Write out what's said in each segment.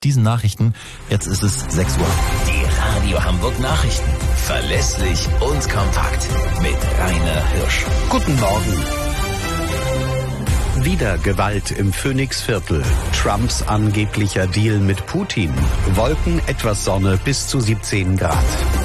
Diesen Nachrichten, jetzt ist es 6 Uhr. Die Radio Hamburg Nachrichten. Verlässlich und kompakt. Mit Rainer Hirsch. Guten Morgen. Wieder Gewalt im Phoenixviertel. Trumps angeblicher Deal mit Putin. Wolken, etwas Sonne bis zu 17 Grad.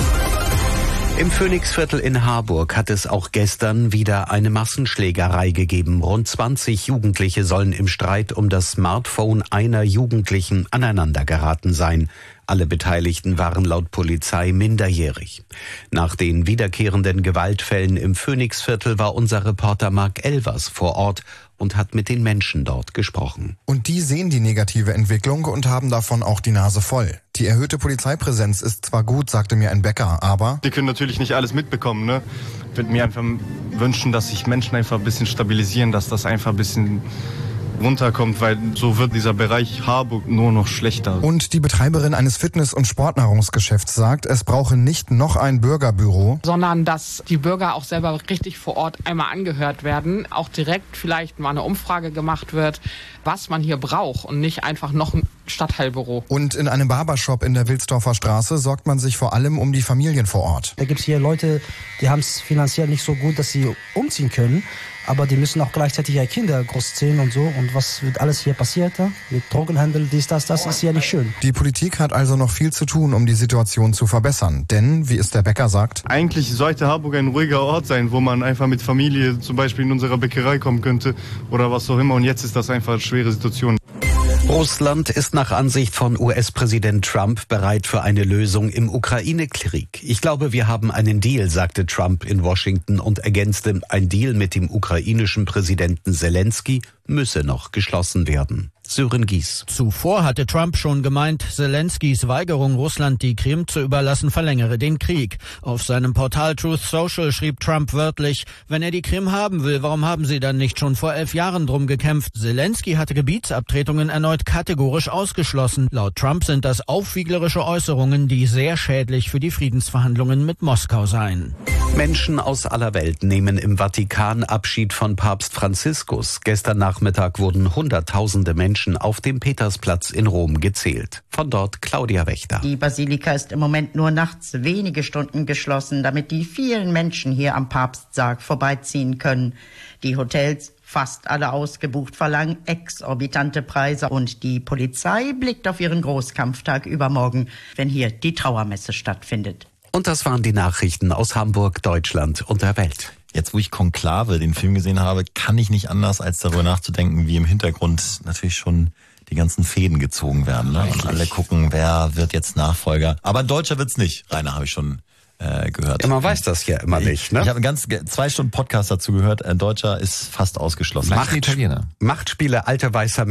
Im Phoenixviertel in Harburg hat es auch gestern wieder eine Massenschlägerei gegeben. Rund 20 Jugendliche sollen im Streit um das Smartphone einer Jugendlichen aneinandergeraten sein. Alle Beteiligten waren laut Polizei minderjährig. Nach den wiederkehrenden Gewaltfällen im Phoenixviertel war unser Reporter Marc Elvers vor Ort und hat mit den Menschen dort gesprochen. Und die sehen die negative Entwicklung und haben davon auch die Nase voll. Die erhöhte Polizeipräsenz ist zwar gut, sagte mir ein Bäcker, aber... Die können natürlich nicht alles mitbekommen, ne? Ich würde mir einfach wünschen, dass sich Menschen einfach ein bisschen stabilisieren, dass das einfach ein bisschen runterkommt, weil so wird dieser Bereich Harburg nur noch schlechter. Und die Betreiberin eines Fitness- und Sportnahrungsgeschäfts sagt, es brauche nicht noch ein Bürgerbüro, sondern dass die Bürger auch selber richtig vor Ort einmal angehört werden, auch direkt vielleicht mal eine Umfrage gemacht wird, was man hier braucht und nicht einfach noch ein Stadtteilbüro. Und in einem Barbershop in der Wilsdorfer Straße sorgt man sich vor allem um die Familien vor Ort. Da gibt es hier Leute, die haben es finanziell nicht so gut, dass sie umziehen können. Aber die müssen auch gleichzeitig ihre Kinder großziehen und so. Und was wird alles hier passiert? Mit Drogenhandel, das ist ja nicht schön. Die Politik hat also noch viel zu tun, um die Situation zu verbessern. Denn, wie es der Bäcker sagt, eigentlich sollte Harburg ein ruhiger Ort sein, wo man einfach mit Familie zum Beispiel in unserer Bäckerei kommen könnte oder was auch immer. Und jetzt ist das einfach eine schwere Situation. Russland ist nach Ansicht von US-Präsident Trump bereit für eine Lösung im Ukraine-Krieg. Ich glaube, wir haben einen Deal, sagte Trump in Washington und ergänzte, ein Deal mit dem ukrainischen Präsidenten Zelensky müsse noch geschlossen werden. Sören Gies. Zuvor hatte Trump schon gemeint, Zelenskys Weigerung, Russland die Krim zu überlassen, verlängere den Krieg. Auf seinem Portal Truth Social schrieb Trump wörtlich, wenn er die Krim haben will, warum haben sie dann nicht schon vor 11 Jahren drum gekämpft? Zelensky hatte Gebietsabtretungen erneut kategorisch ausgeschlossen. Laut Trump sind das aufwieglerische Äußerungen, die sehr schädlich für die Friedensverhandlungen mit Moskau seien. Menschen aus aller Welt nehmen im Vatikan Abschied von Papst Franziskus. Gestern Nachmittag wurden Hunderttausende Menschen auf dem Petersplatz in Rom gezählt. Von dort Claudia Wächter. Die Basilika ist im Moment nur nachts wenige Stunden geschlossen, damit die vielen Menschen hier am Papstsarg vorbeiziehen können. Die Hotels, fast alle ausgebucht, verlangen exorbitante Preise und die Polizei blickt auf ihren Großkampftag übermorgen, wenn hier die Trauermesse stattfindet. Und das waren die Nachrichten aus Hamburg, Deutschland und der Welt. Jetzt, wo ich Konklave, den Film gesehen habe, kann ich nicht anders, als darüber nachzudenken, wie im Hintergrund natürlich schon die ganzen Fäden gezogen werden. Ne? Und alle gucken, wer wird jetzt Nachfolger. Aber ein Deutscher wird's nicht, Rainer, habe ich schon gehört. Ja, man weiß das ja immer nicht. Ne? Ich habe 2 Stunden Podcast dazu gehört. Ein Deutscher ist fast ausgeschlossen. Machtspiele, alter weißer